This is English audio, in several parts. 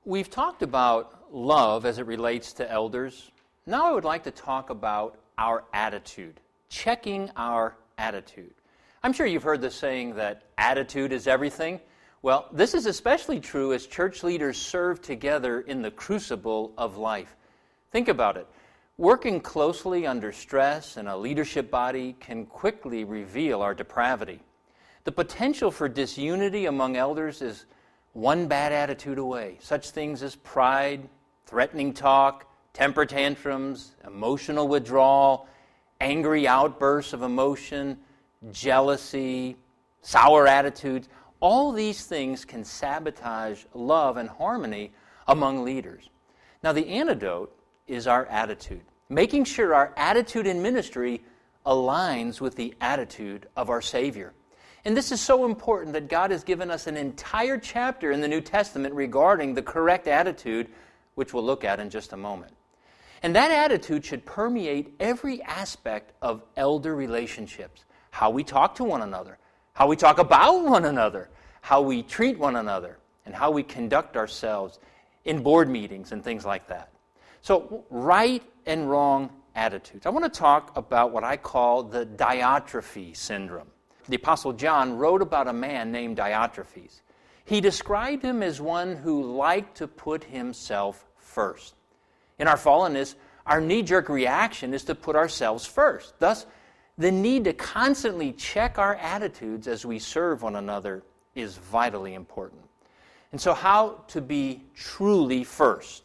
We've talked about love as it relates to elders. Now I would like to talk about our attitude, checking our attitude. I'm sure you've heard the saying that attitude is everything. Well, this is especially true as church leaders serve together in the crucible of life. Think about it. Working closely under stress in a leadership body can quickly reveal our depravity. The potential for disunity among elders is one bad attitude away. Such things as pride, threatening talk, temper tantrums, emotional withdrawal, angry outbursts of emotion, jealousy, sour attitudes. All these things can sabotage love and harmony among leaders. Now, the antidote is our attitude, making sure our attitude in ministry aligns with the attitude of our Savior. And this is so important that God has given us an entire chapter in the New Testament regarding the correct attitude, which we'll look at in just a moment. And that attitude should permeate every aspect of elder relationships. How we talk to one another, how we talk about one another, how we treat one another, and how we conduct ourselves in board meetings and things like that. So, right and wrong attitudes. I want to talk about what I call the Diotrephes syndrome. The Apostle John wrote about a man named Diotrephes. He described him as one who liked to put himself first. In our fallenness, our knee-jerk reaction is to put ourselves first. Thus, the need to constantly check our attitudes as we serve one another is vitally important. And so how to be truly first?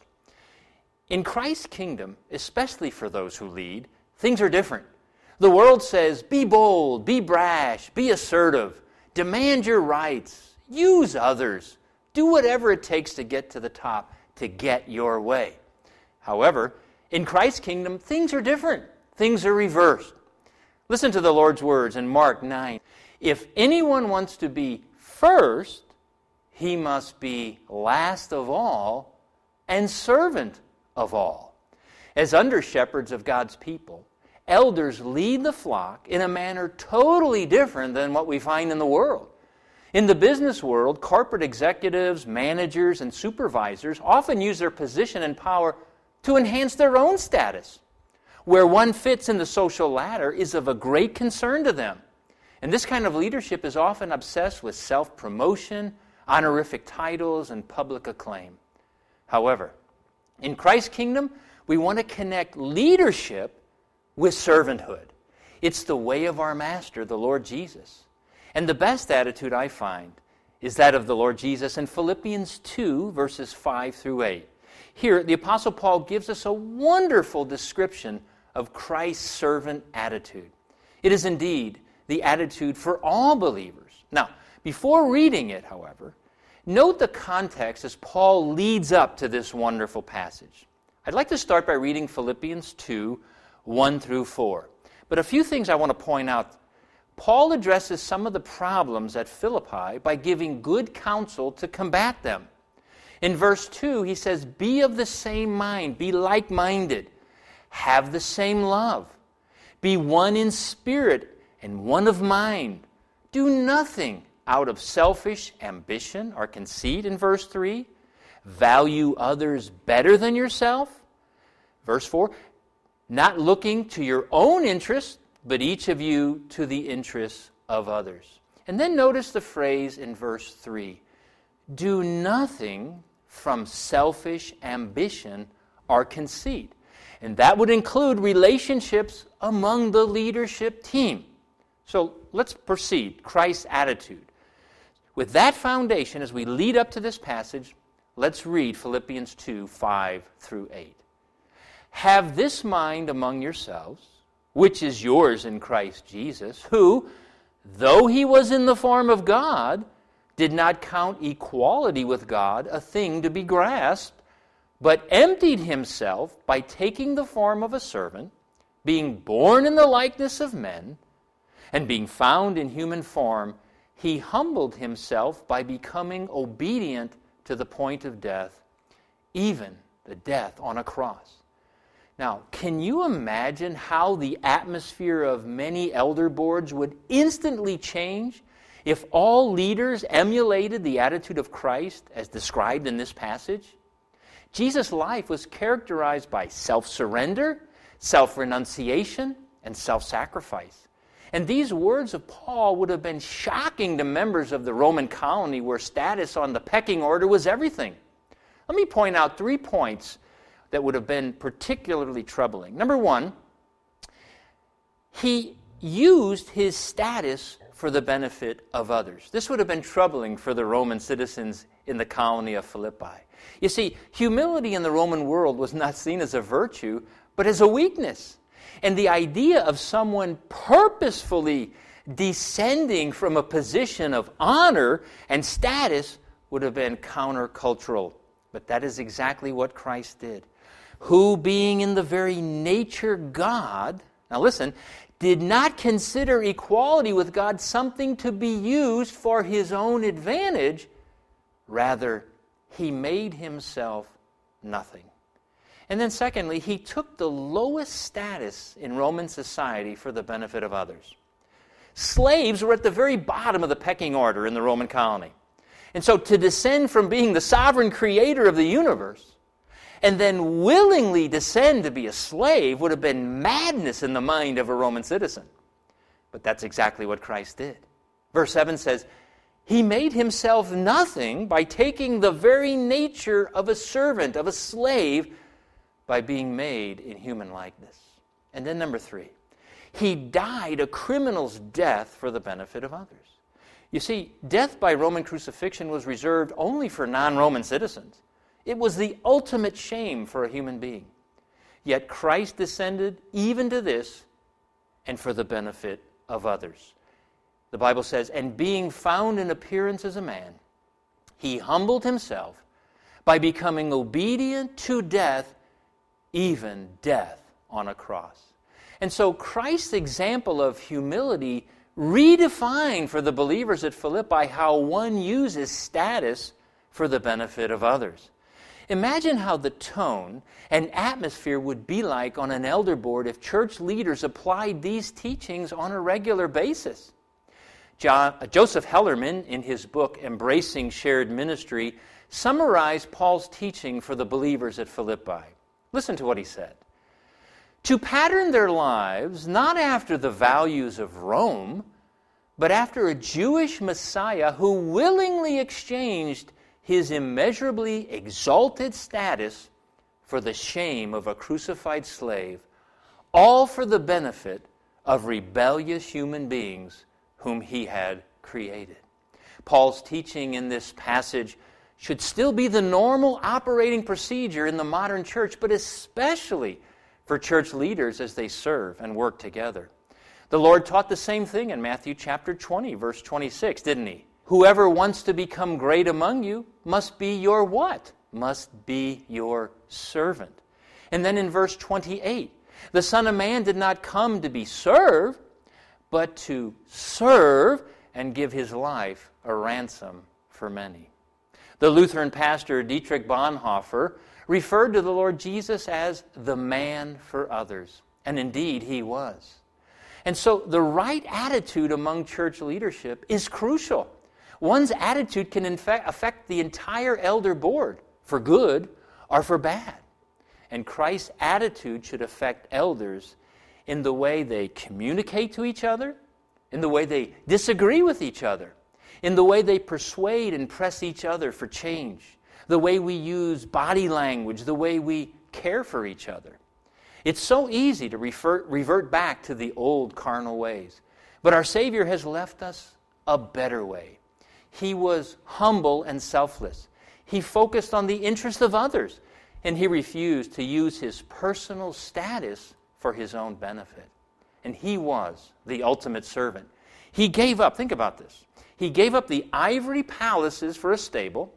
In Christ's kingdom, especially for those who lead, things are different. The world says, be bold, be brash, be assertive, demand your rights, use others, do whatever it takes to get to the top, to get your way. However, in Christ's kingdom, things are different. Things are reversed. Listen to the Lord's words in Mark 9. If anyone wants to be first, he must be last of all and servant of all. As under-shepherds of God's people, elders lead the flock in a manner totally different than what we find in the world. In the business world, corporate executives, managers, and supervisors often use their position and power to enhance their own status. Where one fits in the social ladder is of a great concern to them. And this kind of leadership is often obsessed with self-promotion, honorific titles, and public acclaim. However, in Christ's kingdom, we want to connect leadership with servanthood. It's the way of our Master, the Lord Jesus. And the best attitude I find is that of the Lord Jesus in Philippians 2, verses 5 through 8. Here, the Apostle Paul gives us a wonderful description of Christ's servant attitude. It is indeed the attitude for all believers. Now, before reading it, however, note the context as Paul leads up to this wonderful passage. I'd like to start by reading Philippians 2, 1 through 4. But a few things I want to point out. Paul addresses some of the problems at Philippi by giving good counsel to combat them. In verse 2, he says, be of the same mind, be like-minded, have the same love, be one in spirit and one of mind. Do nothing out of selfish ambition or conceit, in verse 3. Value others better than yourself. Verse 4, not looking to your own interest, but each of you to the interests of others. And then notice the phrase in verse 3, do nothing from selfish ambition or conceit. And that would include relationships among the leadership team. So let's proceed. Christ's attitude. With that foundation, as we lead up to this passage, let's read Philippians 2, 5 through 8. Have this mind among yourselves, which is yours in Christ Jesus, who, though he was in the form of God, did not count equality with God a thing to be grasped, but emptied himself by taking the form of a servant, being born in the likeness of men, and being found in human form, he humbled himself by becoming obedient to the point of death, even the death on a cross. Now, can you imagine how the atmosphere of many elder boards would instantly change if all leaders emulated the attitude of Christ as described in this passage? Jesus' life was characterized by self-surrender, self-renunciation, and self-sacrifice. And these words of Paul would have been shocking to members of the Roman colony where status on the pecking order was everything. Let me point out 3 points that would have been particularly troubling. Number 1, he used his status for the benefit of others. This would have been troubling for the Roman citizens in the colony of Philippi. You see, humility in the Roman world was not seen as a virtue, but as a weakness. And the idea of someone purposefully descending from a position of honor and status would have been countercultural. But that is exactly what Christ did. Who, being in the very nature God, now listen, did not consider equality with God something to be used for his own advantage. Rather, he made himself nothing. And then secondly, he took the lowest status in Roman society for the benefit of others. Slaves were at the very bottom of the pecking order in the Roman colony. And so to descend from being the sovereign creator of the universe and then willingly descend to be a slave would have been madness in the mind of a Roman citizen. But that's exactly what Christ did. Verse 7 says, he made himself nothing by taking the very nature of a servant, of a slave, by being made in human likeness. And then number 3, he died a criminal's death for the benefit of others. You see, death by Roman crucifixion was reserved only for non-Roman citizens. It was the ultimate shame for a human being. Yet Christ descended even to this and for the benefit of others. The Bible says, and being found in appearance as a man, he humbled himself by becoming obedient to death, even death on a cross. And so Christ's example of humility redefined for the believers at Philippi how one uses status for the benefit of others. Imagine how the tone and atmosphere would be like on an elder board if church leaders applied these teachings on a regular basis. Joseph Hellerman, in his book Embracing Shared Ministry, summarized Paul's teaching for the believers at Philippi. Listen to what he said. To pattern their lives not after the values of Rome, but after a Jewish Messiah who willingly exchanged his immeasurably exalted status for the shame of a crucified slave, all for the benefit of rebellious human beings whom he had created. Paul's teaching in this passage should still be the normal operating procedure in the modern church, but especially for church leaders as they serve and work together. The Lord taught the same thing in Matthew chapter 20, verse 26, didn't he? Whoever wants to become great among you must be your what? Must be your servant. And then in verse 28, the Son of Man did not come to be served, but to serve and give his life a ransom for many. The Lutheran pastor Dietrich Bonhoeffer referred to the Lord Jesus as the man for others. And indeed, he was. And so the right attitude among church leadership is crucial. One's attitude can in fact affect the entire elder board, for good or for bad. And Christ's attitude should affect elders in the way they communicate to each other, in the way they disagree with each other, in the way they persuade and press each other for change, the way we use body language, the way we care for each other. It's so easy to revert back to the old carnal ways. But our Savior has left us a better way. He was humble and selfless. He focused on the interest of others, and he refused to use his personal status for his own benefit. And he was the ultimate servant. He gave up, think about this, he gave up the ivory palaces for a stable.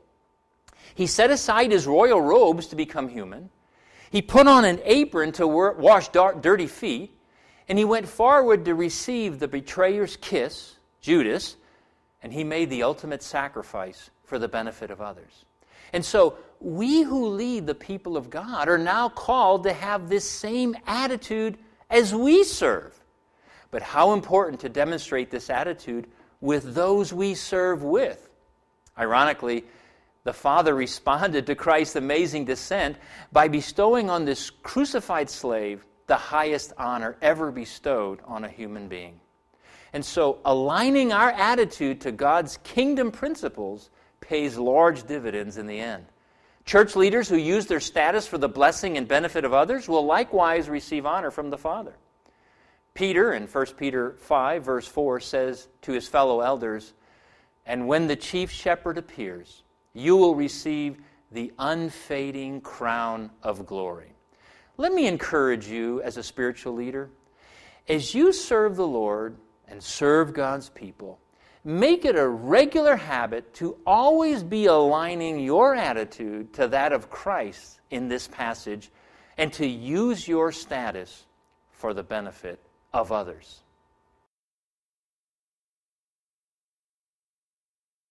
He set aside his royal robes to become human. He put on an apron to wash dirty feet. And he went forward to receive the betrayer's kiss, Judas, and he made the ultimate sacrifice for the benefit of others. And so we who lead the people of God are now called to have this same attitude as we serve. But how important to demonstrate this attitude with those we serve with. Ironically, The Father responded to Christ's amazing descent by bestowing on this crucified slave the highest honor ever bestowed on a human being. And so aligning our attitude to God's kingdom principles pays large dividends in the end. Church leaders who use their status for the blessing and benefit of others will likewise receive honor from the Father. Peter, in 1 Peter 5, verse 4, says to his fellow elders, "And when the chief shepherd appears, you will receive the unfading crown of glory." Let me encourage you as a spiritual leader, as you serve the Lord and serve God's people, make it a regular habit to always be aligning your attitude to that of Christ in this passage and to use your status for the benefit of others.